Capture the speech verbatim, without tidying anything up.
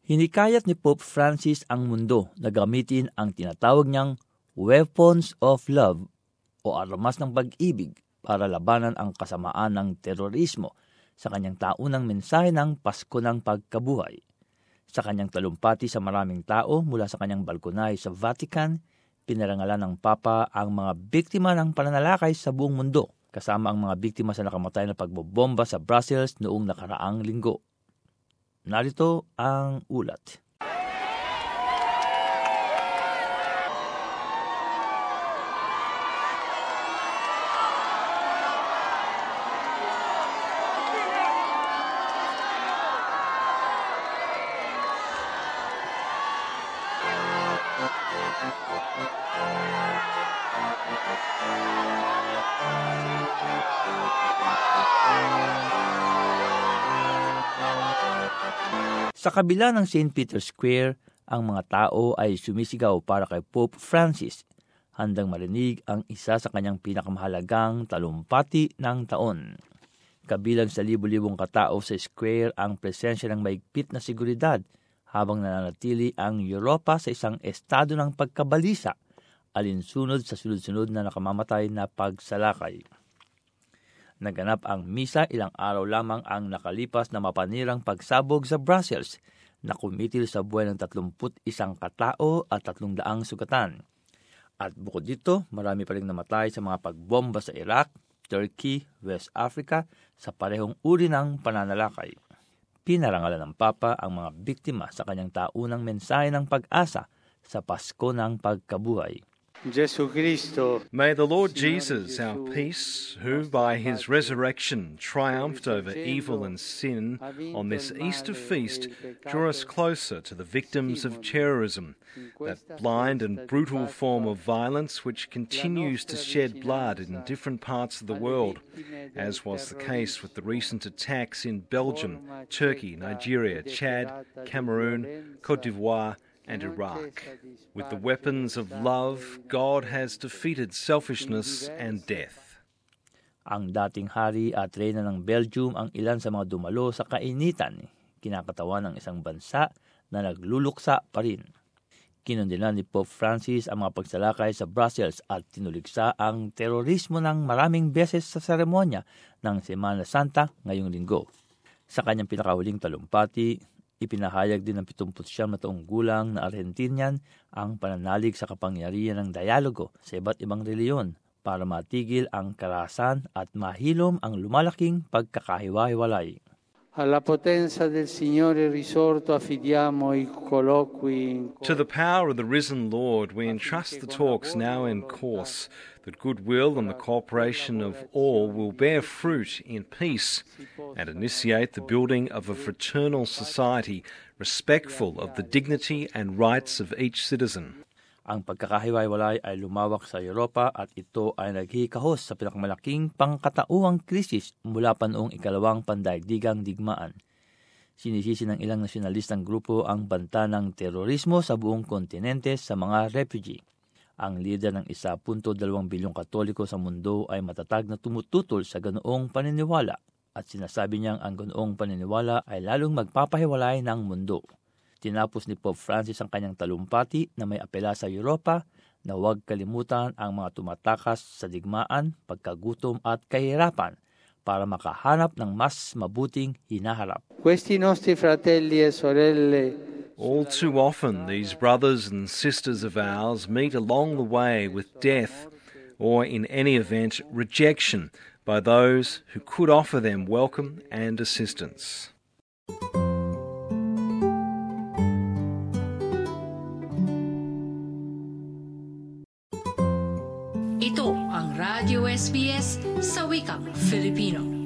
Hinikayat ni Pope Francis ang mundo na gamitin ang tinatawag niyang weapons of love o armas ng pag-ibig para labanan ang kasamaan ng terorismo sa kanyang taunang mensahe ng Pasko ng Pagkabuhay. Sa kanyang talumpati sa maraming tao mula sa kanyang balkonay sa Vatican, pinarangalan ng Papa ang mga biktima ng pananalakay sa buong mundo, kasama ang mga biktima sa nakamatay na pagbobomba sa Brussels noong nakaraang linggo. Narito ang ulat. Sa kabila ng Saint Peter's Square, ang mga tao ay sumisigaw para kay Pope Francis, handang marinig ang isa sa kanyang pinakamahalagang talumpati ng taon. Kabilang sa libu-libong katao sa square ang presensya ng maigpit na seguridad habang nananatili ang Europa sa isang estado ng pagkabalisa, alinsunod sa sunod-sunod na nakamamatay na pagsalakay. Naganap ang misa ilang araw lamang ang nakalipas na mapanirang pagsabog sa Brussels na kumitil sa buhay ng tatlumput isang katao at tatlong daang sugatan. At bukod dito, marami pa rin namatay sa mga pagbomba sa Iraq, Turkey, West Africa sa parehong uri ng pananalakay. Pinarangalan ng Papa ang mga biktima sa kanyang taunang mensahe ng pag-asa sa Pasko ng Pagkabuhay. May the Lord Jesus, our peace, who by his resurrection triumphed over evil and sin on this Easter feast, draw us closer to the victims of terrorism, that blind and brutal form of violence which continues to shed blood in different parts of the world, as was the case with the recent attacks in Belgium, Turkey, Nigeria, Chad, Cameroon, Côte d'Ivoire, and Iraq. With the weapons of love, God has defeated selfishness and death. Ang dating hari at reyna ng Belgium ang ilan sa mga dumalo sa kainitan, kinakatawan ng isang bansa na nagluluksa pa rin. Kinundinan ni Pope Francis ang mga pagsalakay sa Brussels at tinuligsa ang terorismo ng maraming beses sa seremonya ng Semana Santa ngayong linggo. Sa kanyang pinakahuling talumpati, ipinahayag din ng pitungput siyam na taong gulang na Argentinian ang pananalig sa kapangyarihan ng dialogo sa iba't ibang reliyon para matigil ang karahasan at mahilom ang lumalaking pagkakahiwa-hiwalay. Alla potenza del Signore risorto affidiamo i colloqui. To the power of the risen Lord we entrust the talks now in course, that goodwill and the cooperation of all will bear fruit in peace and initiate the building of a fraternal society respectful of the dignity and rights of each citizen. Ang pagkakahiwa-hiwalay ay lumawak sa Europa at ito ay naghihikahos sa pinakamalaking pangkatauhang krisis mula pa noong ikalawang pandaigdigang digmaan. Sinisisi ng ilang nasyonalistang grupo ang banta ng terorismo sa buong kontinente sa mga refugee. Ang lider ng one point two bilyong Katoliko sa mundo ay matatag na tumututol sa ganoong paniniwala at sinasabi niyang ang ganoong paniniwala ay lalong magpapahiwalay ng mundo. Tinapos ni Pope Francis ang kanyang talumpati na may apela sa Europa na huwag kalimutan ang mga tumatakas sa digmaan, pagkagutom at kahirapan para makahanap ng mas mabuting hinaharap. Questi nostri fratelli e sorelle, all too often these brothers and sisters of ours meet along the way with death or, in any event, rejection by those who could offer them welcome and assistance. Ito ang Radio S B S sa wikang Filipino.